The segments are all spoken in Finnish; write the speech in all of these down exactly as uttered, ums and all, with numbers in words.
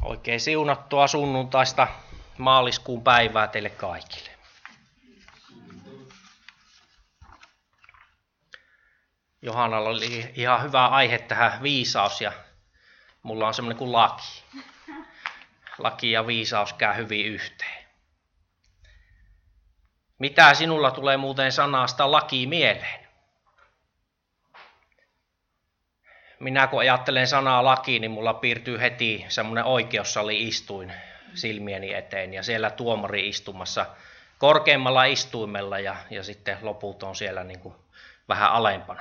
Oikein siunattua sunnuntaista maaliskuun päivää teille kaikille. Johannalla oli ihan hyvä aihe tähän viisaus ja mulla on semmoinen kuin laki. Laki ja viisaus käy hyvin yhteen. Mitä sinulla tulee muuten sanasta laki mieleen? Minä kun ajattelen sanaa laki, niin mulla piirtyy heti semmoinen oikeussali-istuin silmieni eteen ja siellä tuomari istumassa korkeimmalla istuimella ja, ja sitten loput on siellä niin kuin vähän alempana.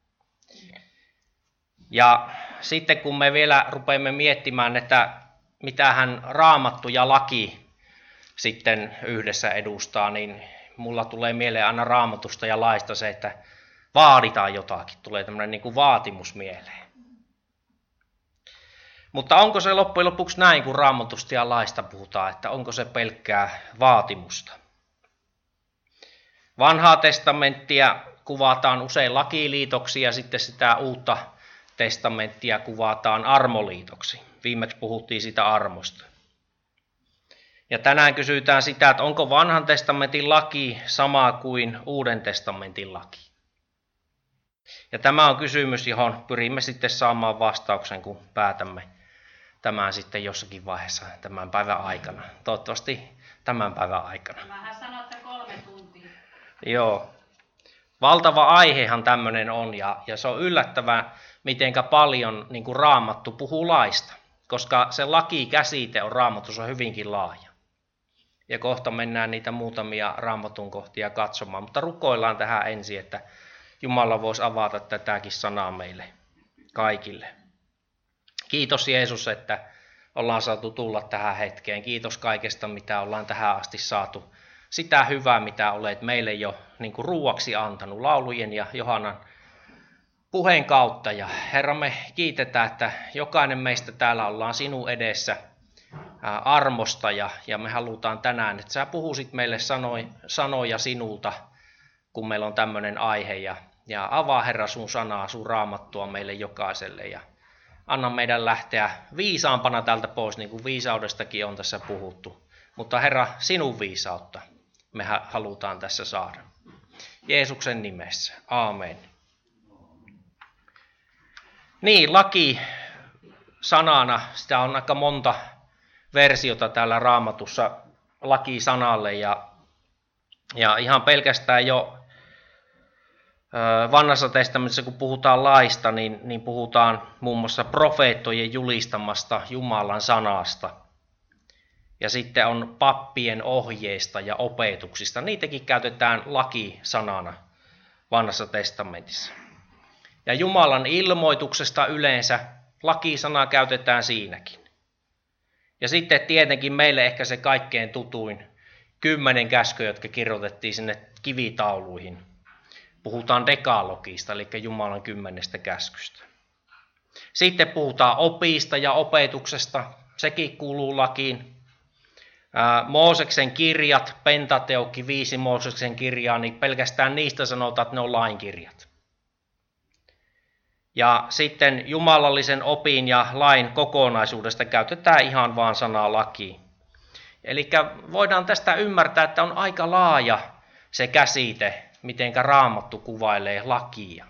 Ja sitten kun me vielä rupeamme miettimään, että mitähän Raamattu ja laki sitten yhdessä edustaa, niin mulla tulee mieleen aina Raamatusta ja laista se, että vaaditaan jotakin. Tulee tämmöinen niin kuin vaatimus mieleen. Mutta onko se loppujen lopuksi näin, kun Raamatusta ja laista puhutaan, että onko se pelkkää vaatimusta? Vanhaa testamenttia kuvataan usein lakiliitoksi ja sitten sitä uutta testamenttia kuvataan armoliitoksi. Viimeksi puhuttiin sitä armosta. Ja tänään kysytään sitä, että onko vanhan testamentin laki sama kuin uuden testamentin laki? Ja tämä on kysymys, johon pyrimme sitten saamaan vastauksen, kun päätämme tämän sitten jossakin vaiheessa tämän päivän aikana. Toivottavasti tämän päivän aikana. Vähän sanotte kolme tuntia. Joo. Valtava aihehan tämmöinen on ja, ja se on yllättävää, mitenkä paljon niin kuin Raamattu puhuu laista, koska se lakikäsite on Raamatussa hyvinkin laaja. Ja kohta mennään niitä muutamia Raamatun kohtia katsomaan, mutta rukoillaan tähän ensin, että Jumala voisi avata tätäkin sanaa meille kaikille. Kiitos Jeesus, että ollaan saatu tulla tähän hetkeen. Kiitos kaikesta, mitä ollaan tähän asti saatu. Sitä hyvää, mitä olet meille jo niin kuin ruuaksi antanut laulujen ja Johannan puheen kautta. Ja Herra, me kiitetään, että jokainen meistä täällä ollaan sinun edessä armosta ja, ja me halutaan tänään, että sä puhuisit meille sanoi, sanoja sinulta, kun meillä on tämmöinen aihe. Ja, ja avaa Herra sun sanaa, sun raamattua meille jokaiselle ja anna meidän lähteä viisaampana tältä pois, niin kuin viisaudestakin on tässä puhuttu. Mutta Herra, sinun viisautta me halutaan tässä saada. Jeesuksen nimessä. Aamen. Niin, laki sanana, sitä on aika monta versiota täällä Raamatussa laki-sanalle ja, ja ihan pelkästään jo Vanhassa testamentissa, kun puhutaan laista, niin, niin puhutaan muun muassa profeettojen julistamasta Jumalan sanasta. Ja sitten on pappien ohjeista ja opetuksista. Niitäkin käytetään laki-sanana Vanhassa testamentissa. Ja Jumalan ilmoituksesta yleensä laki-sanaa käytetään siinäkin. Ja sitten tietenkin meille ehkä se kaikkein tutuin kymmenen käskyä, jotka kirjoitettiin sinne kivitauluihin. Puhutaan dekalogista, eli Jumalan kymmenestä käskystä. Sitten puhutaan opista ja opetuksesta, sekin kuuluu lakiin. Mooseksen kirjat, Pentateukki, viisi Mooseksen kirjaa, niin pelkästään niistä sanotaan, että ne on lainkirjat. Ja sitten jumalallisen opin ja lain kokonaisuudesta käytetään ihan vaan sanaa laki. Eli voidaan tästä ymmärtää, että on aika laaja se käsite, mitenkä Raamattu kuvailee lakia.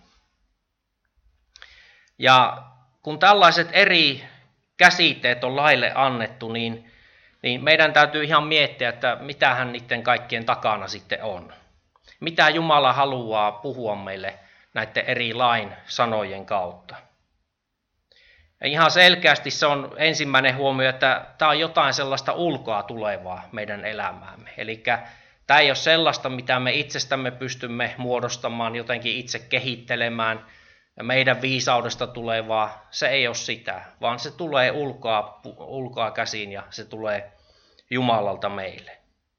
Ja kun tällaiset eri käsitteet on laille annettu, niin, niin meidän täytyy ihan miettiä, että mitähän niiden kaikkien takana sitten on. Mitä Jumala haluaa puhua meille näiden eri lain sanojen kautta. Ja ihan selkeästi se on ensimmäinen huomio, että tämä on jotain sellaista ulkoa tulevaa meidän elämäämme. Eli tämä ei ole sellaista, mitä me itsestämme pystymme muodostamaan, jotenkin itse kehittelemään ja meidän viisaudesta tulevaa. Se ei ole sitä, vaan se tulee ulkoa, ulkoa käsin ja se tulee Jumalalta meille.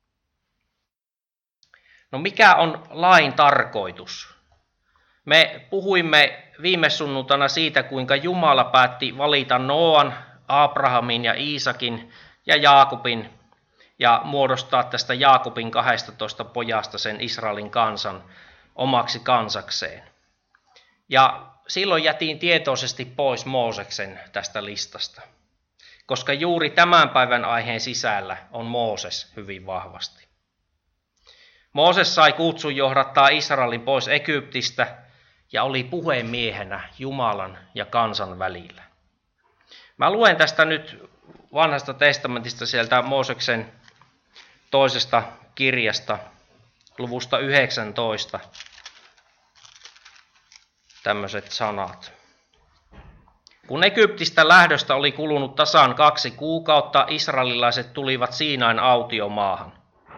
No mikä on lain tarkoitus? Me puhuimme viime sunnuntaina siitä, kuinka Jumala päätti valita Nooan, Abrahamin ja Iisakin ja Jaakobin ja muodostaa tästä Jaakobin kahdestatoista pojasta sen Israelin kansan omaksi kansakseen. Ja silloin jätin tietoisesti pois Mooseksen tästä listasta. koska juuri tämän päivän aiheen sisällä on Mooses hyvin vahvasti. Mooses sai kutsun johdattaa Israelin pois Egyptistä ja oli puhemiehenä Jumalan ja kansan välillä. Mä luen tästä nyt vanhasta testamentista sieltä Mooseksen toisesta kirjasta, luvusta yhdeksäntoista, tämmöiset sanat. Kun Egyptistä lähdöstä oli kulunut tasan kaksi kuukautta, israelilaiset tulivat Siinain autiomaahan.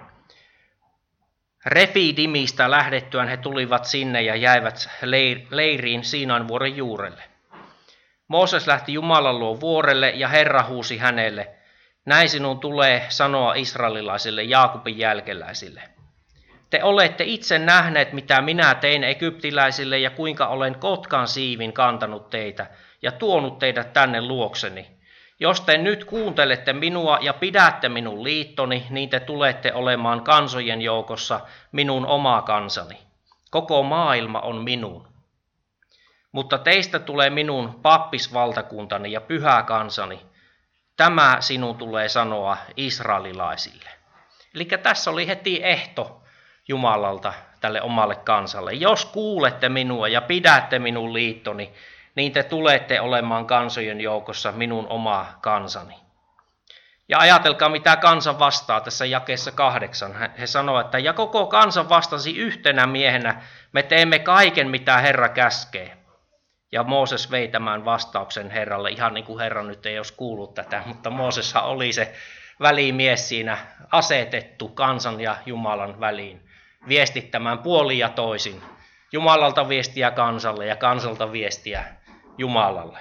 Refidimistä lähdettyään he tulivat sinne ja jäivät leiriin Siinain vuoren juurelle. Mooses lähti Jumalan luo vuorelle ja Herra huusi hänelle, näin sinun tulee sanoa israelilaisille Jaakobin jälkeläisille. Te olette itse nähneet, mitä minä tein egyptiläisille ja kuinka olen kotkan siivin kantanut teitä ja tuonut teidät tänne luokseni. Jos te nyt kuuntelette minua ja pidätte minun liittoni, niin te tulette olemaan kansojen joukossa minun oma kansani. Koko maailma on minun. Mutta teistä tulee minun pappisvaltakuntani ja pyhä kansani. Tämä sinun tulee sanoa israelilaisille. Eli tässä oli heti ehto Jumalalta tälle omalle kansalle. Jos kuulette minua ja pidätte minun liittoni, niin te tulette olemaan kansojen joukossa minun oma kansani. Ja ajatelkaa, mitä kansa vastaa tässä jakeessa kahdeksan. He sanoo, että ja koko kansa vastasi yhtenä miehenä, me teemme kaiken, mitä Herra käskee. Ja Mooses vei tämän vastauksen Herralle, ihan niin kuin Herra nyt ei olisi kuullut tätä, mutta Mooseshan oli se välimies siinä asetettu kansan ja Jumalan väliin, viestittämään puolin ja toisin. Jumalalta viestiä kansalle ja kansalta viestiä Jumalalle.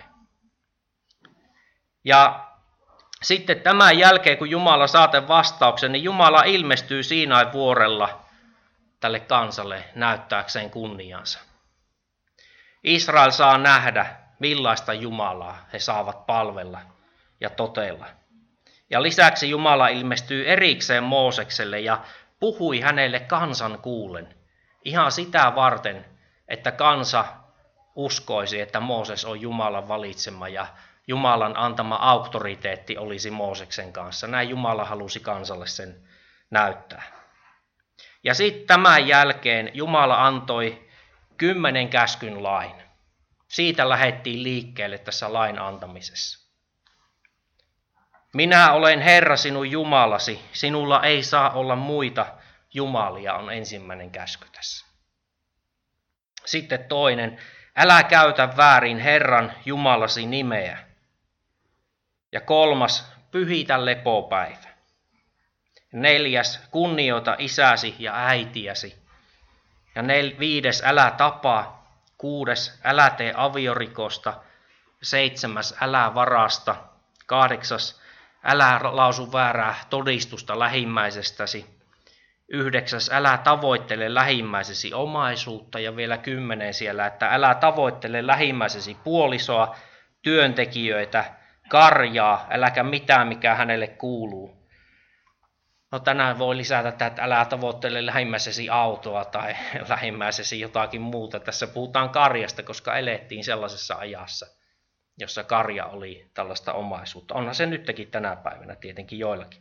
Ja sitten tämän jälkeen, kun Jumala saa vastauksen, niin Jumala ilmestyy Siinain vuorella tälle kansalle näyttääkseen kunniansa. Israel saa nähdä, millaista Jumalaa he saavat palvella ja totella. Ja lisäksi Jumala ilmestyy erikseen Moosekselle ja puhui hänelle kansan kuulen. Ihan sitä varten, että kansa uskoisi, että Mooses on Jumalan valitsema ja Jumalan antama auktoriteetti olisi Mooseksen kanssa. Näin Jumala halusi kansalle sen näyttää. Ja sitten tämän jälkeen Jumala antoi kymmenen käskyn lain. Siitä lähdettiin liikkeelle tässä lain antamisessa. Minä olen Herra sinun Jumalasi, sinulla ei saa olla muita jumalia, on ensimmäinen käsky tässä. Sitten toinen, älä käytä väärin Herran Jumalasi nimeä. Ja kolmas, pyhitä lepopäivä. Neljäs, kunnioita isäsi ja äitiäsi. Ja nel, viides, älä tapaa. Kuudes, älä tee aviorikosta. Seitsemäs, älä varasta. Kahdeksas, älä lausu väärää todistusta lähimmäisestäsi. Yhdeksäs, älä tavoittele lähimmäisesi omaisuutta. Ja vielä kymmenen siellä, että älä tavoittele lähimmäisesi puolisoa, työntekijöitä, karjaa, äläkä mitään, mikä hänelle kuuluu. No tänään voi lisätä tätä, että älä tavoittele lähimmäisesi autoa tai lähimmäisesi jotakin muuta. Tässä puhutaan karjasta, koska elettiin sellaisessa ajassa, jossa karja oli tällaista omaisuutta. Onhan se nytkin tänä päivänä tietenkin joillakin.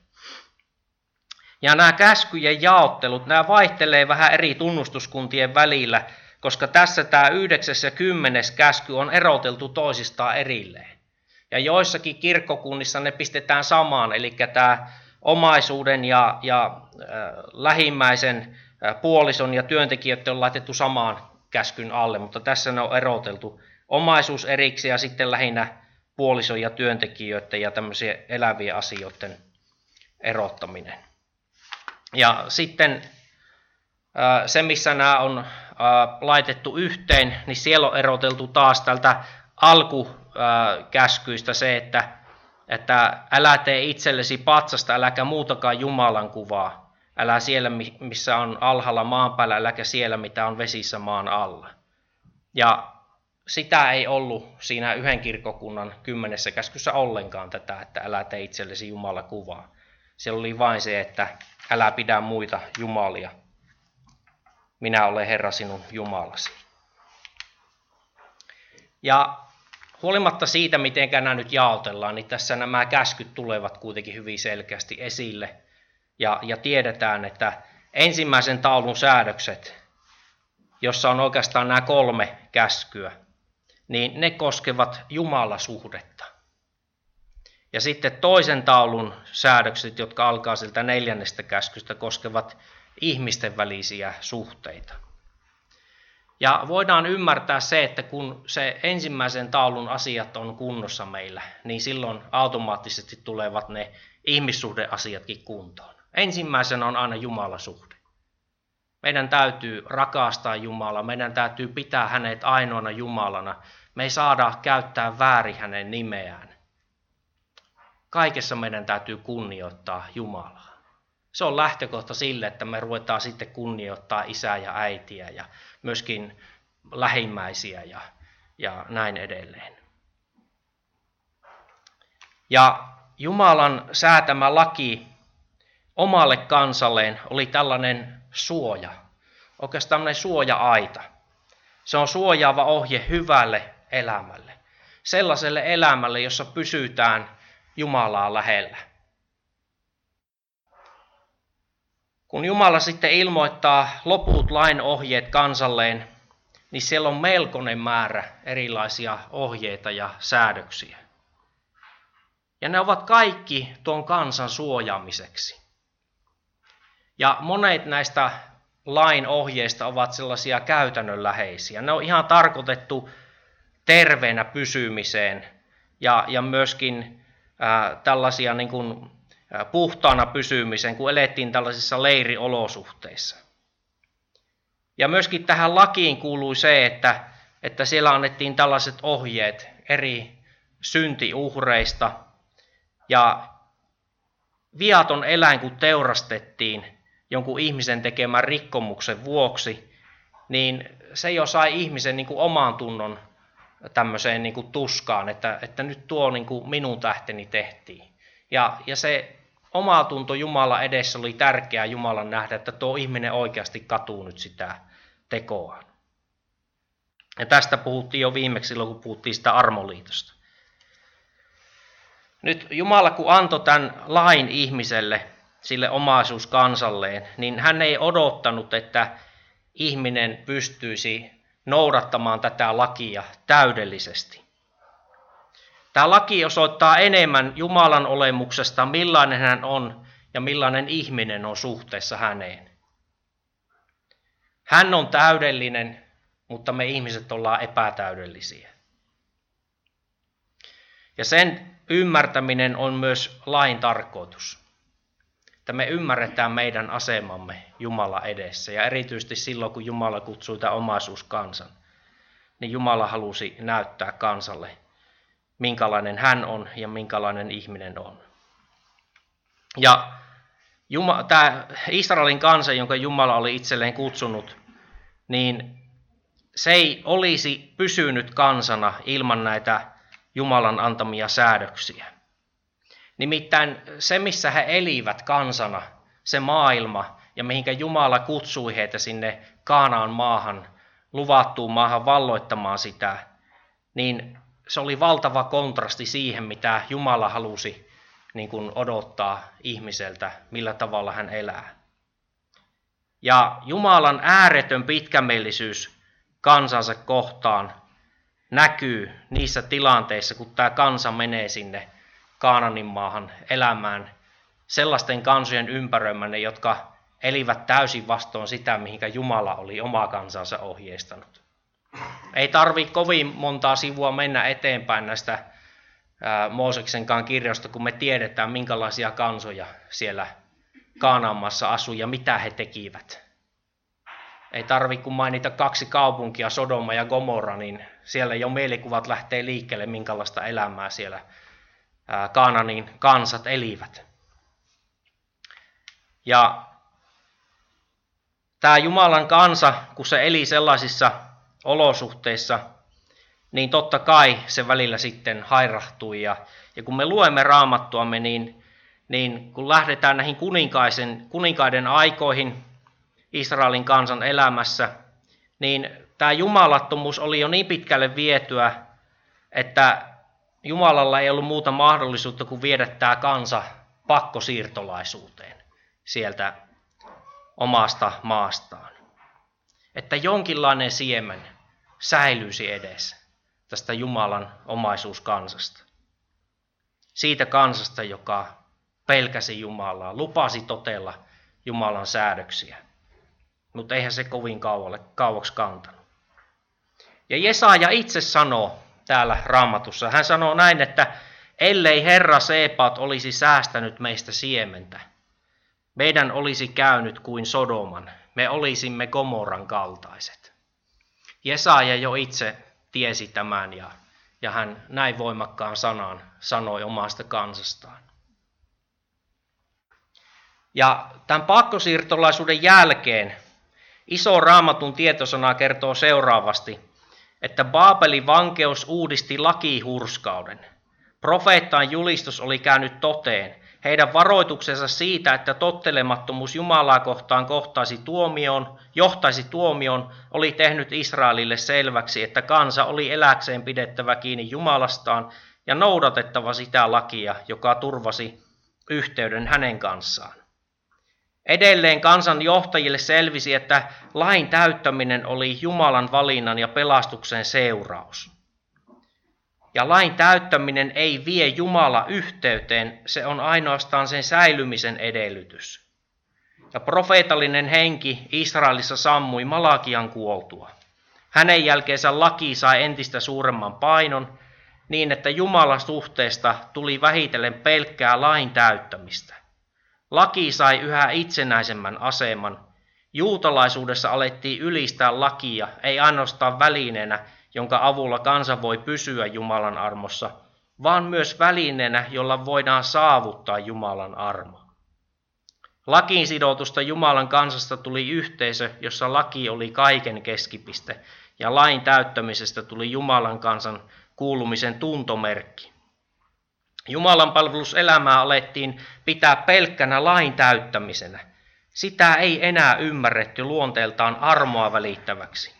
Ja nämä käskyjen jaottelut, nämä vaihtelee vähän eri tunnustuskuntien välillä, koska tässä tämä yhdeksäs ja kymmenes käsky on eroteltu toisistaan erilleen. Ja joissakin kirkkokunnissa ne pistetään samaan, eli tämä omaisuuden ja, ja äh, lähimmäisen äh, puolison ja työntekijöiden on laitettu samaan käskyn alle, mutta tässä ne on eroteltu omaisuus erikseen ja sitten lähinnä puolison ja työntekijöiden ja tämmöisiä elävien asioiden erottaminen. Ja sitten äh, se, missä nämä on äh, laitettu yhteen, niin siellä on eroteltu taas tältä alkukäskyistä se, että että älä tee itsellesi patsasta, äläkä muutakaan Jumalan kuvaa. Älä siellä, missä on alhaalla maan päällä, äläkä siellä, mitä on vesissä maan alla. Ja sitä ei ollut siinä yhden kirkkokunnan kymmenessä käskyssä ollenkaan tätä, että älä tee itsellesi Jumalan kuvaa. Siellä oli vain se, että älä pidä muita jumalia. Minä olen Herra sinun Jumalasi. Ja huolimatta siitä, miten nämä nyt jaotellaan, niin tässä nämä käskyt tulevat kuitenkin hyvin selkeästi esille. Ja, ja tiedetään, että ensimmäisen taulun säädökset, jossa on oikeastaan nämä kolme käskyä, niin ne koskevat Jumalasuhdetta. Ja sitten toisen taulun säädökset, jotka alkaa siltä neljännestä käskystä, koskevat ihmisten välisiä suhteita. Ja voidaan ymmärtää se, että kun se ensimmäisen taulun asiat on kunnossa meillä, niin silloin automaattisesti tulevat ne ihmissuhdeasiatkin kuntoon. Ensimmäisenä on aina Jumalasuhde. Meidän täytyy rakastaa Jumalaa, meidän täytyy pitää hänet ainoana Jumalana. Me ei saada käyttää väärin hänen nimeään. Kaikessa meidän täytyy kunnioittaa Jumalaa. Se on lähtökohta sille, että me ruvetaan sitten kunnioittaa isää ja äitiä ja myöskin lähimmäisiä ja, ja näin edelleen. Ja Jumalan säätämä laki omalle kansalleen oli tällainen suoja, oikeastaan tämmöinen suoja-aita. Se on suojaava ohje hyvälle elämälle, sellaiselle elämälle, jossa pysytään Jumalaa lähellä. Kun Jumala sitten ilmoittaa loput lain ohjeet kansalleen, niin siellä on melkoinen määrä erilaisia ohjeita ja säädöksiä. Ja ne ovat kaikki tuon kansan suojaamiseksi. Ja monet näistä lain ohjeista ovat sellaisia käytännönläheisiä. Ne on ihan tarkoitettu terveenä pysymiseen ja, ja myöskin ää, tällaisia niin kuin puhtaana pysymiseen, kun elettiin tällaisissa leiriolosuhteissa. Ja myöskin tähän lakiin kuului se, että, että siellä annettiin tällaiset ohjeet eri syntiuhreista. Ja viaton eläin, kun teurastettiin jonkun ihmisen tekemän rikkomuksen vuoksi, niin se jo sai ihmisen niin kuin oman tunnon tämmöiseen niin kuin tuskaan, että, että nyt tuo niin kuin minun tähteni tehtiin. Ja, ja se oma tunto Jumala edessä oli tärkeää Jumalan nähdä, että tuo ihminen oikeasti katuu nyt sitä tekoaan. Ja tästä puhuttiin jo viimeksi silloin, kun puhuttiin sitä armoliitosta. Nyt Jumala, kun antoi tämän lain ihmiselle, sille omaisuuskansalleen, niin hän ei odottanut, että ihminen pystyisi noudattamaan tätä lakia täydellisesti. Tämä laki osoittaa enemmän Jumalan olemuksesta, millainen hän on ja millainen ihminen on suhteessa häneen. Hän on täydellinen, mutta me ihmiset ollaan epätäydellisiä. Ja sen ymmärtäminen on myös lain tarkoitus. Että me ymmärretään meidän asemamme Jumala edessä. Ja erityisesti silloin, kun Jumala kutsui tämän omaisuuskansan, niin Jumala halusi näyttää kansalle, minkälainen hän on ja minkälainen ihminen on. Ja Juma, tämä Israelin kansa, jonka Jumala oli itselleen kutsunut, niin se ei olisi pysynyt kansana ilman näitä Jumalan antamia säädöksiä. Nimittäin se, missä he elivät kansana, se maailma, ja mihinkä Jumala kutsui heitä sinne Kaanaan maahan, luvattuun maahan valloittamaan sitä, niin se oli valtava kontrasti siihen, mitä Jumala halusi niin kuin odottaa ihmiseltä, millä tavalla hän elää. Ja Jumalan ääretön pitkämielisyys kansansa kohtaan näkyy niissä tilanteissa, kun tämä kansa menee sinne Kaanaanin maahan elämään sellaisten kansojen ympäröimänne, jotka elivät täysin vastoin sitä, mihinkä Jumala oli omaa kansansa ohjeistanut. Ei tarvitse kovin montaa sivua mennä eteenpäin näistä Mooseksenkaan kirjoista, kun me tiedetään, minkälaisia kansoja siellä Kaanaan maassa asui ja mitä he tekivät. Ei tarvitse kun mainita kaksi kaupunkia, Sodoma ja Gomorra, niin siellä jo mielikuvat lähtee liikkeelle, minkälaista elämää siellä Kaanaanin kansat elivät. Ja tämä Jumalan kansa, kun se eli sellaisissa olosuhteissa, niin totta kai se välillä sitten hairahtui. Ja, ja kun me luemme Raamattuamme, niin, niin kun lähdetään näihin kuninkaisen, kuninkaiden aikoihin Israelin kansan elämässä, niin tämä jumalattomuus oli jo niin pitkälle vietyä, että Jumalalla ei ollut muuta mahdollisuutta kuin viedä tämä kansa pakkosiirtolaisuuteen sieltä omasta maastaan. Että jonkinlainen siemen säilyisi edes tästä Jumalan omaisuuskansasta. Siitä kansasta, joka pelkäsi Jumalaa, lupasi totella Jumalan säädöksiä. Mutta eihän se kovin kaualle, kauaksi kantanut. Ja Jesaja itse sanoo täällä Raamatussa, hän sanoo näin, että ellei Herra Sebaot olisi säästänyt meistä siementä, meidän olisi käynyt kuin Sodoman, me olisimme Gomoran kaltaiset. Jesaja jo itse tiesi tämän ja, ja hän näin voimakkaan sanan sanoi omasta kansastaan. Ja tämän pakkosiirtolaisuuden jälkeen iso Raamatun tietosana kertoo seuraavasti, että Baabelin vankeus uudisti lakihurskauden. Profeettaan julistus oli käynyt toteen. Heidän varoituksensa siitä, että tottelemattomuus Jumalaa kohtaan kohtaisi tuomioon, johtaisi tuomioon, oli tehnyt Israelille selväksi, että kansa oli eläkseen pidettävä kiinni Jumalastaan ja noudatettava sitä lakia, joka turvasi yhteyden hänen kanssaan. Edelleen kansan johtajille selvisi, että lain täyttäminen oli Jumalan valinnan ja pelastuksen seuraus. Ja lain täyttäminen ei vie Jumala yhteyteen, se on ainoastaan sen säilymisen edellytys. Ja profeetallinen henki Israelissa sammui Malakian kuoltua. Hänen jälkeensä laki sai entistä suuremman painon, niin että Jumalan suhteesta tuli vähitellen pelkkää lain täyttämistä. Laki sai yhä itsenäisemmän aseman. Juutalaisuudessa alettiin ylistää lakia, ei ainoastaan välineenä, jonka avulla kansa voi pysyä Jumalan armossa, vaan myös välineenä, jolla voidaan saavuttaa Jumalan armo. Lakiin sidotusta Jumalan kansasta tuli yhteisö, jossa laki oli kaiken keskipiste, ja lain täyttämisestä tuli Jumalan kansan kuulumisen tuntomerkki. Jumalan palveluselämää alettiin pitää pelkkänä lain täyttämisenä. Sitä ei enää ymmärretty luonteeltaan armoa välittäväksi.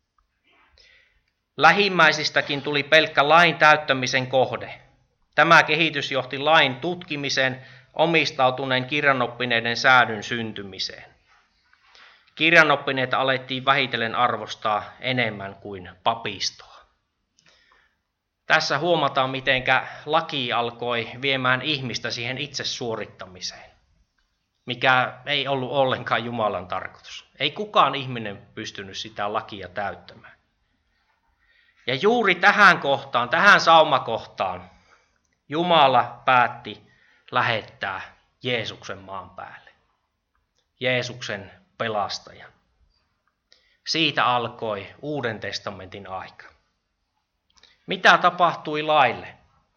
Lähimmäisistäkin tuli pelkkä lain täyttämisen kohde. Tämä kehitys johti lain tutkimiseen, omistautuneen kirjanoppineiden säädyn syntymiseen. Kirjanoppineita alettiin vähitellen arvostaa enemmän kuin papistoa. Tässä huomataan, miten laki alkoi viemään ihmistä siihen itse suorittamiseen, mikä ei ollut ollenkaan Jumalan tarkoitus. Ei kukaan ihminen pystynyt sitä lakia täyttämään. Ja juuri tähän kohtaan, tähän saumakohtaan, Jumala päätti lähettää Jeesuksen maan päälle. Jeesuksen pelastajan. Siitä alkoi Uuden testamentin aika. Mitä tapahtui laille?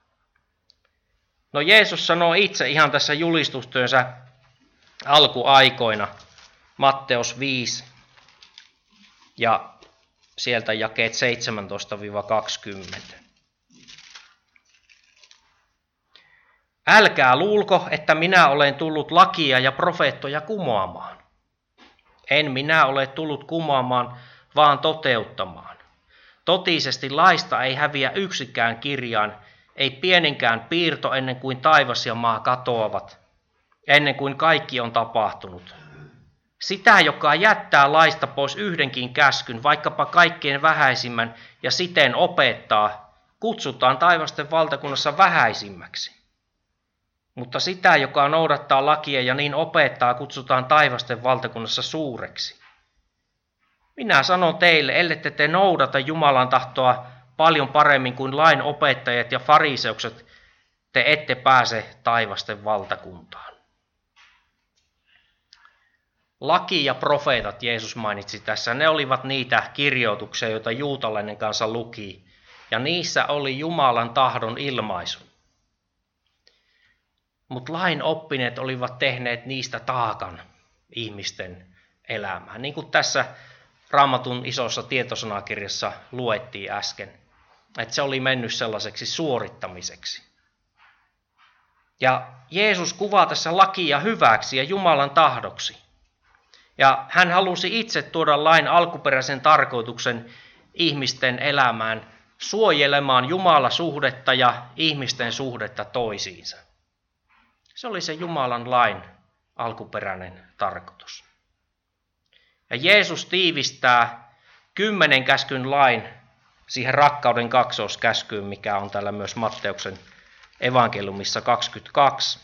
No Jeesus sanoo itse ihan tässä julistustyönsä alkuaikoina, Matteus viisi ja sieltä jakeet seitsemäntoista kaksikymmentä. Älkää luulko, että minä olen tullut lakia ja profeettoja kumoamaan. En minä ole tullut kumoamaan, vaan toteuttamaan. Totisesti laista ei häviä yksikään kirjaan, ei pieninkään piirto ennen kuin taivas ja maa katoavat, ennen kuin kaikki on tapahtunut. Sitä, joka jättää laista pois yhdenkin käskyn, vaikkapa kaikkein vähäisimmän, ja siten opettaa, kutsutaan taivasten valtakunnassa vähäisimmäksi. Mutta sitä, joka noudattaa lakia ja niin opettaa, kutsutaan taivasten valtakunnassa suureksi. Minä sanon teille, ellette te noudata Jumalan tahtoa paljon paremmin kuin lain opettajat ja fariseukset, te ette pääse taivasten valtakuntaan. Laki ja profeetat Jeesus mainitsi tässä, ne olivat niitä kirjoituksia, joita juutalainen kansa luki, ja niissä oli Jumalan tahdon ilmaisu. Mutta lain oppineet olivat tehneet niistä taakan ihmisten elämään, niin kuin tässä Raamatun isossa tietosanakirjassa luettiin äsken, että se oli mennyt sellaiseksi suorittamiseksi. Ja Jeesus kuvaa tässä lakia hyväksi ja Jumalan tahdoksi. Ja hän halusi itse tuoda lain alkuperäisen tarkoituksen ihmisten elämään suojelemaan Jumalan suhdetta ja ihmisten suhdetta toisiinsa. Se oli se Jumalan lain alkuperäinen tarkoitus. Ja Jeesus tiivistää kymmenen käskyn lain siihen rakkauden kaksoiskäskyyn, mikä on täällä myös Matteuksen evankeliumissa kaksikymmentäkaksi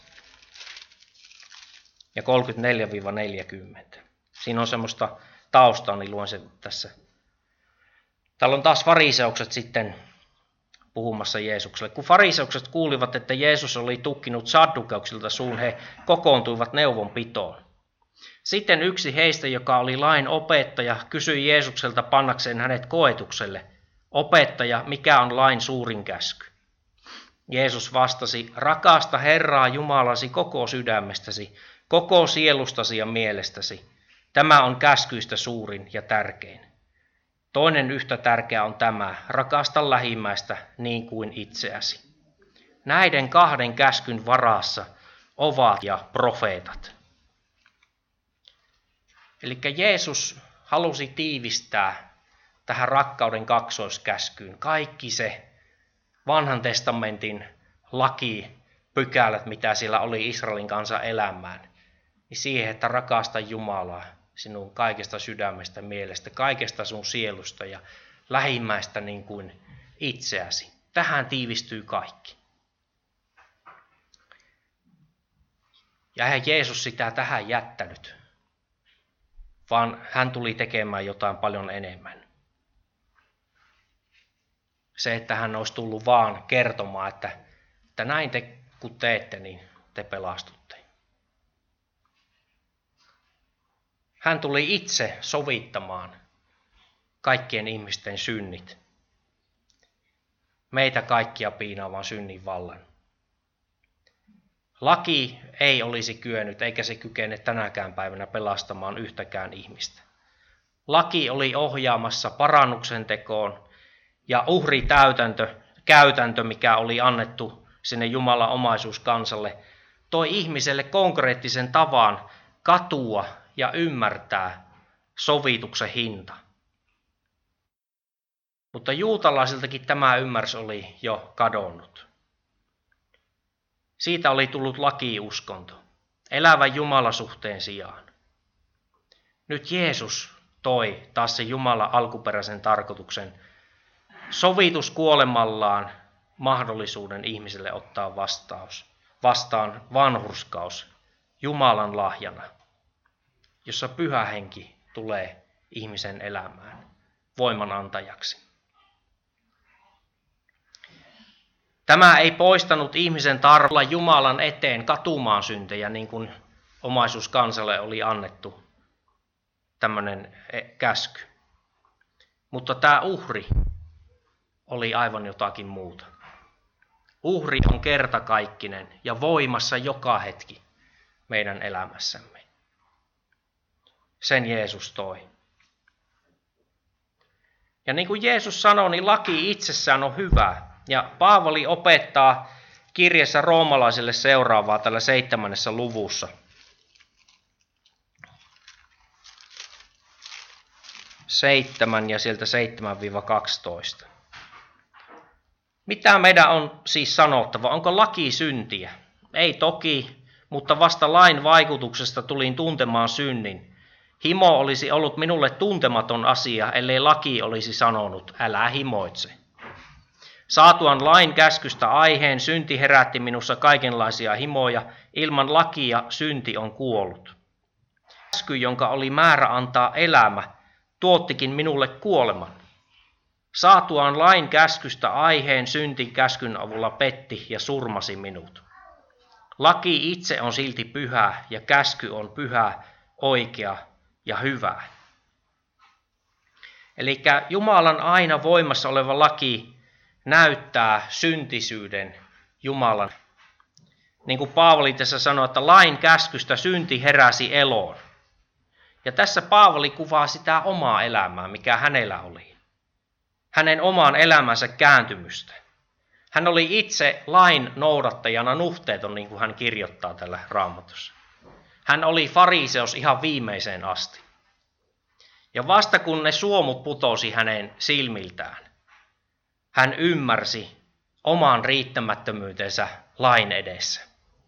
ja kolmekymmentäneljä neljäkymmentä. Siinä on semmoista taustaa, niin luen sen tässä. Täällä on taas fariseukset sitten puhumassa Jeesukselle. Kun fariseukset kuulivat, että Jeesus oli tukkinut saddukeuksilta suun, he kokoontuivat neuvonpitoon. Sitten yksi heistä, joka oli lain opettaja, kysyi Jeesukselta pannakseen hänet koetukselle: Opettaja, mikä on lain suurin käsky? Jeesus vastasi: Rakasta Herraa Jumalasi koko sydämestäsi, koko sielustasi ja mielestäsi. Tämä on käskyistä suurin ja tärkein. Toinen yhtä tärkeä on tämä: rakasta lähimmäistä niin kuin itseäsi. Näiden kahden käskyn varassa ovat ja profeetat. Eli Jeesus halusi tiivistää tähän rakkauden kaksoiskäskyyn kaikki se vanhan testamentin lakipykälät, mitä siellä oli Israelin kansan elämään, niin siihen, että rakasta Jumalaa sinun kaikesta sydämestä, mielestä, kaikesta sun sielusta ja lähimmäistä niin kuin itseäsi. Tähän tiivistyy kaikki. Ja eihän Jeesus sitä tähän jättänyt, vaan hän tuli tekemään jotain paljon enemmän. Se, että hän olisi tullut vaan kertomaan, että, että näin te kun teette, niin te pelastutte. Hän tuli itse sovittamaan kaikkien ihmisten synnit, meitä kaikkia piinaavan synnin vallan. Laki ei olisi kyennyt, eikä se kykene tänäkään päivänä pelastamaan yhtäkään ihmistä. Laki oli ohjaamassa parannuksen tekoon, ja uhritäytäntö, käytäntö, mikä oli annettu sinne Jumalan omaisuuskansalle, toi ihmiselle konkreettisen tavan katua ja ymmärtää sovituksen hinta. Mutta juutalaisiltakin tämä ymmärrys oli jo kadonnut. Siitä oli tullut lakiuskonto, elävän Jumalasuhteen sijaan. Nyt Jeesus toi taas sen Jumalan alkuperäisen tarkoituksen, sovitus kuolemallaan mahdollisuuden ihmiselle ottaa vastaus, vastaan vanhurskaus Jumalan lahjana, jossa Pyhä Henki tulee ihmisen elämään voimanantajaksi. Tämä ei poistanut ihmisen tarvetta Jumalan eteen katumaan syntejä, niin kuin omaisuuskansalle oli annettu tämmöinen käsky. Mutta tämä uhri oli aivan jotakin muuta. Uhri on kertakaikkinen ja voimassa joka hetki meidän elämässämme. Sen Jeesus toi. Ja niin kuin Jeesus sanoi, niin laki itsessään on hyvä. Ja Paavali opettaa kirjassa roomalaisille seuraavaa tällä seitsemännessä luvussa. Seitsemän ja sieltä seitsemän kaksitoista. Mitä meidän on siis sanottava? Onko laki syntiä? Ei toki, mutta vasta lain vaikutuksesta tulin tuntemaan synnin. Himo olisi ollut minulle tuntematon asia, ellei laki olisi sanonut, älä himoitse. Saatuan lain käskystä aiheen, synti herätti minussa kaikenlaisia himoja. Ilman lakia synti on kuollut. Käsky, jonka oli määrä antaa elämä, tuottikin minulle kuoleman. Saatuaan lain käskystä aiheen, synti käskyn avulla petti ja surmasi minut. Laki itse on silti pyhä ja käsky on pyhä, oikea ja hyvä. Eli Jumalan aina voimassa oleva laki näyttää syntisyyden Jumalan. Niin kuin Paavali tässä sanoi, että lain käskystä synti heräsi eloon. Ja tässä Paavali kuvaa sitä omaa elämää, mikä hänellä oli. Hänen omaan elämänsä kääntymystä. Hän oli itse lain noudattajana nuhteeton, niin kuin hän kirjoittaa tällä Raamatussa. Hän oli fariseus ihan viimeiseen asti. Ja vasta kun ne suomut putosi hänen silmiltään, hän ymmärsi oman riittämättömyytensä lain edessä.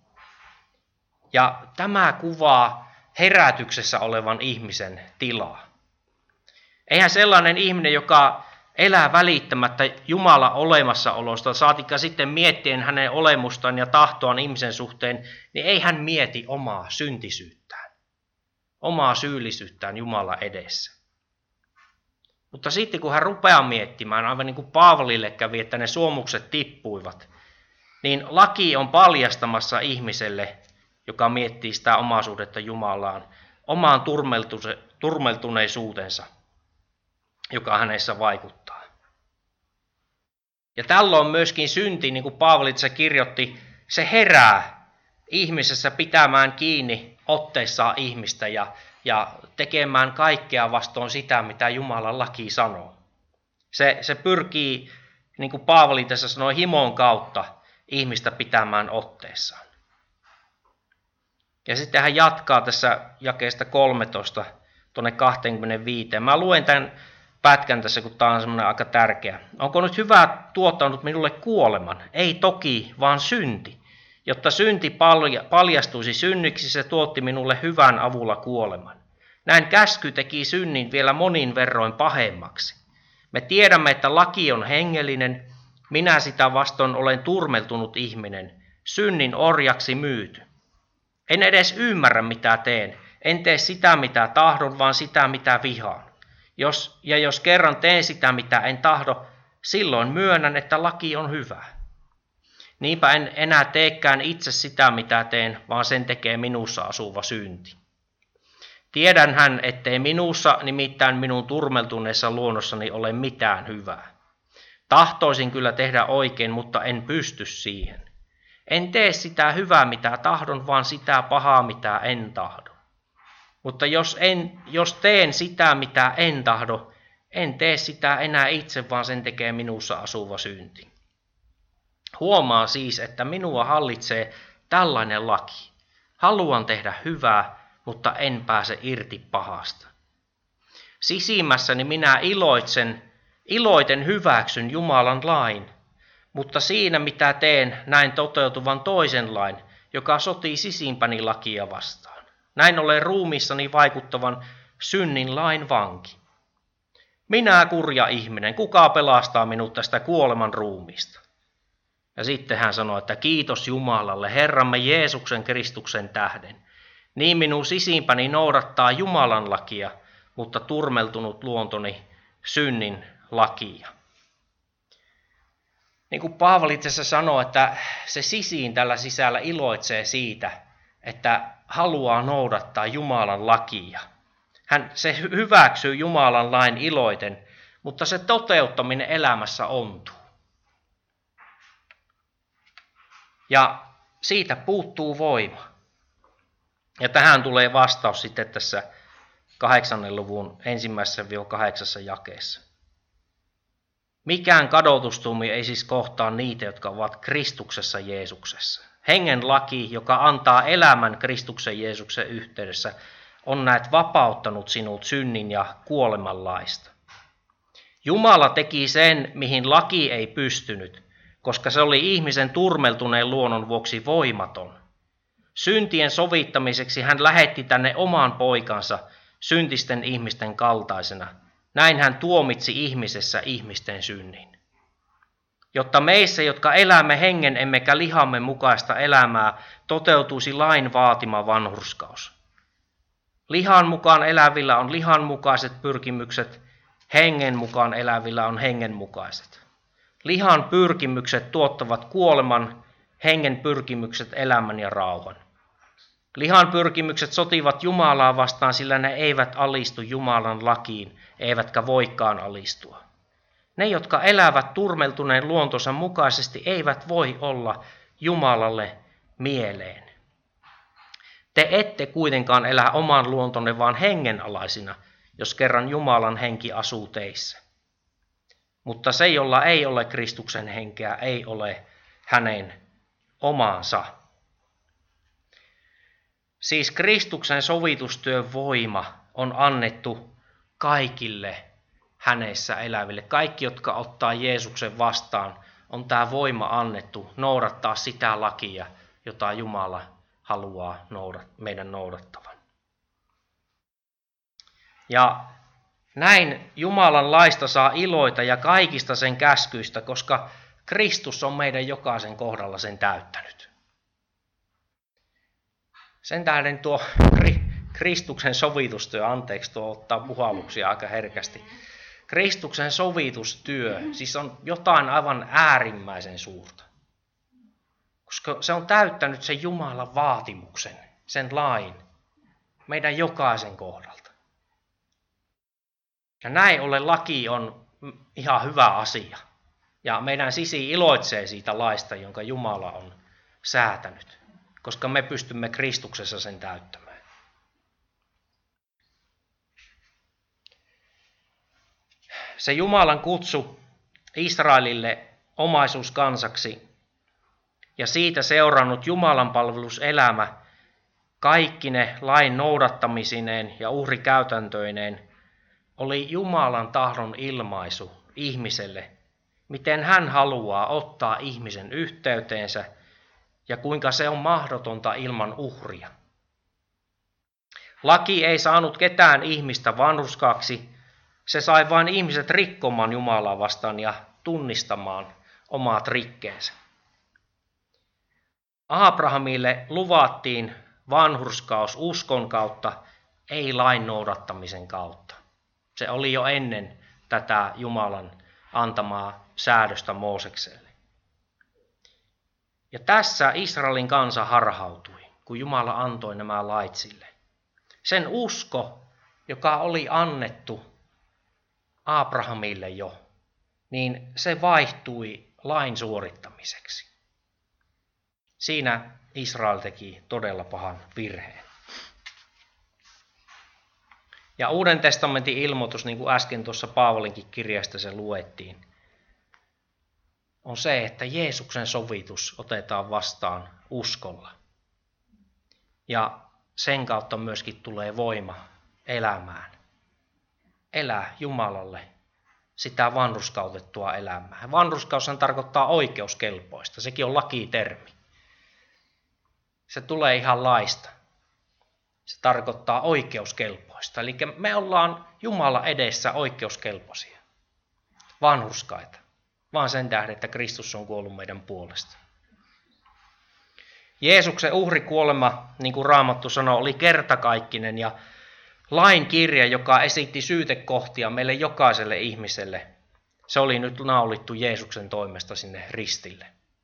Ja tämä kuvaa herätyksessä olevan ihmisen tilaa. Eihän sellainen ihminen, joka elää välittämättä Jumalan olemassaolosta, saatikka sitten miettien hänen olemustaan ja tahtoaan ihmisen suhteen, niin ei hän mieti omaa syntisyyttään, omaa syyllisyyttään Jumalan edessä. Mutta sitten kun hän rupeaa miettimään, aivan niin kuin Paavalille kävi, että ne suomukset tippuivat, niin laki on paljastamassa ihmiselle, joka miettii sitä omaa suhdetta Jumalaan, omaan turmeltuneisuutensa, joka hänessä vaikuttaa. Ja tällöin myöskin synti, niin kuin Paavali itse kirjoitti, se herää ihmisessä pitämään kiinni otteissaan ihmistä ja, ja tekemään kaikkea vastoin sitä, mitä Jumalan laki sanoo. Se, se pyrkii, niin kuin Paavali tässä sanoi, himon kautta ihmistä pitämään otteessaan. Ja sitten hän jatkaa tässä jakeesta kolmetoista tuonne kaksikymmentäviisi. Mä luen tämän pätkän tässä, kun tämä on semmoinen aika tärkeä. Onko nyt hyvä tuottanut minulle kuoleman? Ei toki, vaan synti. Jotta synti paljastuisi synniksi, se tuotti minulle hyvän avulla kuoleman. Näin käsky teki synnin vielä monin verroin pahemmaksi. Me tiedämme, että laki on hengellinen. Minä sitä vastoin olen turmeltunut ihminen, synnin orjaksi myyty. En edes ymmärrä, mitä teen. En tee sitä, mitä tahdon, vaan sitä, mitä vihaan. Jos, ja jos kerran teen sitä, mitä en tahdo, silloin myönnän, että laki on hyvä. Niinpä en enää teekään itse sitä, mitä teen, vaan sen tekee minussa asuva synti. Tiedänhän, ettei minussa, nimittäin minun turmeltuneessa luonnossani, ole mitään hyvää. Tahtoisin kyllä tehdä oikein, mutta en pysty siihen. En tee sitä hyvää, mitä tahdon, vaan sitä pahaa, mitä en tahdo. Mutta jos, en, jos teen sitä, mitä en tahdo, en tee sitä enää itse, vaan sen tekee minussa asuva synti. Huomaan siis, että minua hallitsee tällainen laki. Haluan tehdä hyvää, mutta en pääse irti pahasta. Sisimmässäni minä iloitsen, iloiten hyväksyn Jumalan lain, mutta siinä mitä teen, näin toteutuvan toisen lain, joka sotii sisimpäni lakia vastaan. Näin olen ruumiissani vaikuttavan synnin lain vanki. Minä kurja ihminen, kuka pelastaa minut tästä kuoleman ruumiista? Ja sitten hän sanoi, että kiitos Jumalalle, Herramme Jeesuksen Kristuksen tähden. Niin minun sisimpäni noudattaa Jumalan lakia, mutta turmeltunut luontoni synnin lakia. Niin kuin Paavali tässä sanoo, että se sisiin tällä sisällä iloitsee siitä, että haluaa noudattaa Jumalan lakia. Hän se hyväksyy Jumalan lain iloiten, mutta se toteuttaminen elämässä ontuu. Ja siitä puuttuu voima. Ja tähän tulee vastaus sitten tässä kahdeksannen luvun ensimmäisessä kahdeksannessa jakeessa. Mikään kadotustuomio ei siis kohtaa niitä, jotka ovat Kristuksessa Jeesuksessa. Hengen laki, joka antaa elämän Kristuksen Jeesuksen yhteydessä, on näet vapauttanut sinut synnin ja kuoleman laista. Jumala teki sen, mihin laki ei pystynyt, koska se oli ihmisen turmeltuneen luonnon vuoksi voimaton. Syntien sovittamiseksi hän lähetti tänne oman poikansa syntisten ihmisten kaltaisena. Näin hän tuomitsi ihmisessä ihmisten synnin. Jotta meissä, jotka elämme hengen emmekä lihamme mukaista elämää, toteutuisi lain vaatima vanhurskaus. Lihan mukaan elävillä on lihan mukaiset pyrkimykset, hengen mukaan elävillä on hengen mukaiset. Lihan pyrkimykset tuottavat kuoleman, hengen pyrkimykset elämän ja rauhan. Lihan pyrkimykset sotivat Jumalaa vastaan, sillä ne eivät alistu Jumalan lakiin, eivätkä voikaan alistua. Ne, jotka elävät turmeltuneen luontonsa mukaisesti, eivät voi olla Jumalalle mieleen. Te ette kuitenkaan elä oman luontonne, vaan hengenalaisina, jos kerran Jumalan henki asuu teissä. Mutta se, jolla ei ole Kristuksen henkeä, ei ole hänen omaansa. Siis Kristuksen sovitustyön voima on annettu kaikille hänessä eläville. Kaikki, jotka ottaa Jeesuksen vastaan, on tämä voima annettu noudattaa sitä lakia, jota Jumala haluaa meidän noudattavan. Ja näin Jumalan laista saa iloita ja kaikista sen käskyistä, koska Kristus on meidän jokaisen kohdalla sen täyttänyt. Sen tähden tuo Kristuksen sovitustyö, anteeksi tuo ottaa puhalluksia aika herkästi. Kristuksen sovitustyö, siis on jotain aivan äärimmäisen suurta. Koska se on täyttänyt sen Jumalan vaatimuksen, sen lain, meidän jokaisen kohdalta. Ja näin ollen laki on ihan hyvä asia. Ja meidän sisi iloitsee siitä laista, jonka Jumala on säätänyt, koska me pystymme Kristuksessa sen täyttämään. Se Jumalan kutsu Israelille omaisuuskansaksi ja siitä seurannut Jumalan palveluselämä, kaikki ne lain noudattamisineen ja uhrikäytäntöineen, oli Jumalan tahdon ilmaisu ihmiselle, miten hän haluaa ottaa ihmisen yhteyteensä ja kuinka se on mahdotonta ilman uhria. Laki ei saanut ketään ihmistä vanhurskaaksi, se sai vain ihmiset rikkomaan Jumalaa vastaan ja tunnistamaan omat rikkeensä. Abrahamille luvattiin vanhurskaus uskon kautta, ei lain noudattamisen kautta. Se oli jo ennen tätä Jumalan antamaa säädöstä Moosekselle. Ja tässä Israelin kansa harhautui, kun Jumala antoi nämä lait sille. Sen usko, joka oli annettu Abrahamille jo, niin se vaihtui lain suorittamiseksi. Siinä Israel teki todella pahan virheen. Ja Uuden testamentin ilmoitus, niin kuin äsken tuossa Paavallinkin kirjasta se luettiin, on se, että Jeesuksen sovitus otetaan vastaan uskolla. Ja sen kautta myöskin tulee voima elämään. Elää Jumalalle sitä vanhurskautettua elämää. Vanhurskaushan tarkoittaa oikeuskelpoista, sekin on lakitermi. Se tulee ihan laista. Se tarkoittaa oikeuskelpoista. Eli me ollaan Jumala edessä oikeuskelpoisia, vanhurskaita, vaan sen tähden, että Kristus on kuollut meidän puolesta. Jeesuksen uhrikuolema, niin kuin Raamattu sanoo, oli kertakaikkinen ja lain kirja, joka esitti syytekohtia meille jokaiselle ihmiselle, se oli nyt naulittu Jeesuksen toimesta sinne ristille.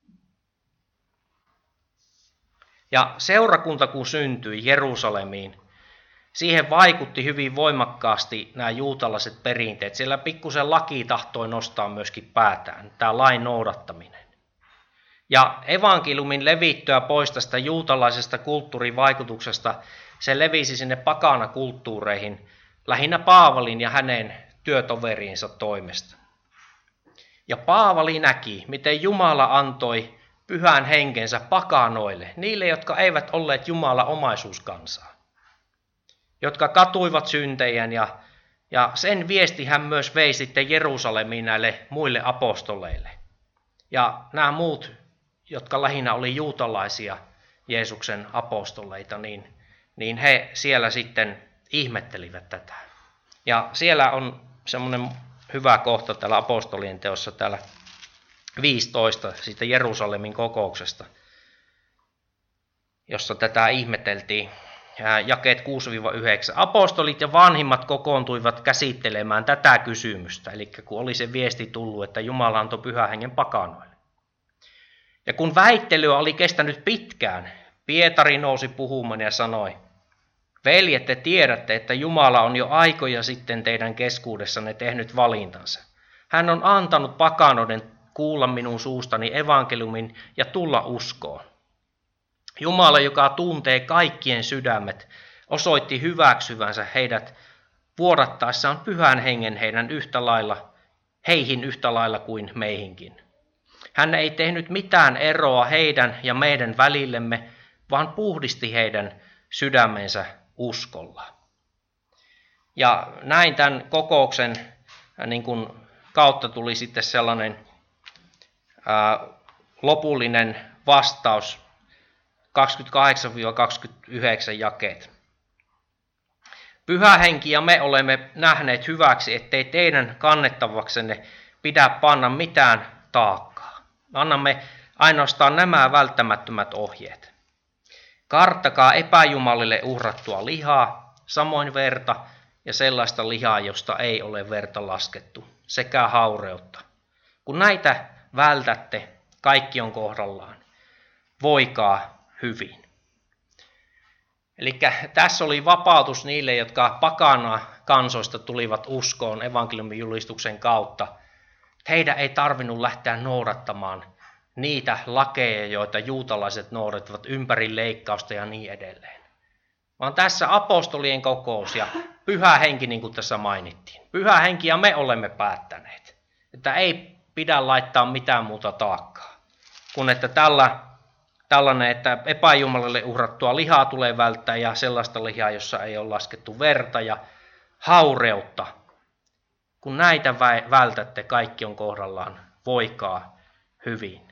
Ja seurakunta kun syntyi Jerusalemiin, siihen vaikutti hyvin voimakkaasti nämä juutalaiset perinteet. Siellä pikkusen laki tahtoi nostaa myöskin päätään, tämä lain noudattaminen. Ja evankeliumin levittyä pois tästä juutalaisesta kulttuurivaikutuksesta, se levisi sinne pakanakulttuureihin, lähinnä Paavalin ja hänen työtoveriinsa toimesta. Ja Paavali näki, miten Jumala antoi pyhän henkensä pakanoille, niille, jotka eivät olleet Jumala omaisuuskansaa, jotka katuivat syntejään, ja, ja sen viesti hän myös vei sitten Jerusalemiin näille muille apostoleille. Ja nämä muut, jotka lähinnä oli juutalaisia Jeesuksen apostoleita, niin, niin he siellä sitten ihmettelivät tätä. Ja siellä on semmoinen hyvä kohta täällä apostolien teossa täällä viisitoista siitä Jerusalemin kokouksesta, jossa tätä ihmeteltiin. Jakeet kuusi yhdeksän. Apostolit ja vanhimmat kokoontuivat käsittelemään tätä kysymystä, eli kun oli se viesti tullut, että Jumala antoi pyhän hengen pakanoille. Ja kun väittelyä oli kestänyt pitkään, Pietari nousi puhumaan ja sanoi, veljet, te tiedätte, että Jumala on jo aikoja sitten teidän keskuudessanne tehnyt valintansa. Hän on antanut pakanoiden kuulla minun suustani evankeliumin ja tulla uskoon. Jumala, joka tuntee kaikkien sydämet, osoitti hyväksyvänsä heidät vuodattaessaan pyhän hengen heidän yhtä lailla, heihin yhtä lailla kuin meihinkin. Hän ei tehnyt mitään eroa heidän ja meidän välillemme, vaan puhdisti heidän sydämensä uskolla. Ja näin tämän kokouksen niin kuin kautta tuli sitten sellainen ää, lopullinen vastaus, kaksikymmentäkahdeksan kaksikymmentäyhdeksän jakeet. Pyhä henki ja me olemme nähneet hyväksi, ettei teidän kannettavaksenne pidä panna mitään taakkaa. Annamme ainoastaan nämä välttämättömät ohjeet. Karttakaa epäjumalille uhrattua lihaa, samoin verta ja sellaista lihaa, josta ei ole verta laskettu, sekä haureutta. Kun näitä vältätte, kaikki on kohdallaan. Voikaa hyvin. Eli tässä oli vapautus niille, jotka pakana kansoista tulivat uskoon evankeliumin julistuksen kautta. Heidän ei tarvinnut lähteä noudattamaan niitä lakeja, joita juutalaiset noudattavat, ympäri leikkausta ja niin edelleen. Vaan tässä apostolien kokous ja pyhä henki, niin kuin tässä mainittiin. Pyhä henki ja me olemme päättäneet, että ei pidä laittaa mitään muuta taakkaa, kun että tällä, tällainen, että epäjumalalle uhrattua lihaa tulee välttää ja sellaista lihaa, jossa ei ole laskettu verta ja haureutta. Kun näitä vältätte, kaikki on kohdallaan, voikaa hyvin.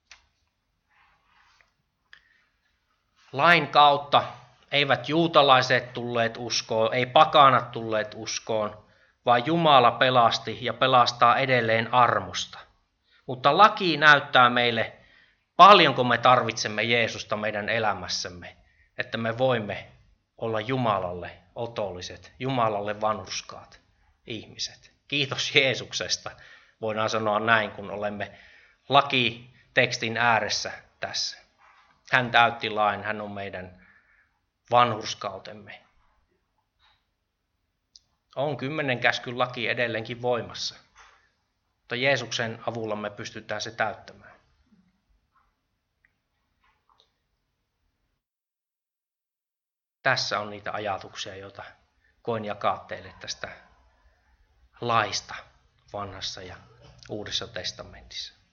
Lain kautta eivät juutalaiset tulleet uskoon, ei pakanat tulleet uskoon, vaan Jumala pelasti ja pelastaa edelleen armosta. Mutta laki näyttää meille, paljonko me tarvitsemme Jeesusta meidän elämässämme, että me voimme olla Jumalalle otolliset, Jumalalle vanhurskaat ihmiset. Kiitos Jeesuksesta, voidaan sanoa näin, kun olemme lakitekstin ääressä tässä. Hän täytti lain, hän on meidän vanhurskautemme. On kymmenen käskyn laki edelleenkin voimassa, mutta Jeesuksen avulla me pystytään se täyttämään. Tässä on niitä ajatuksia, joita koin jakaa teille tästä laista vanhassa ja uudessa testamentissa.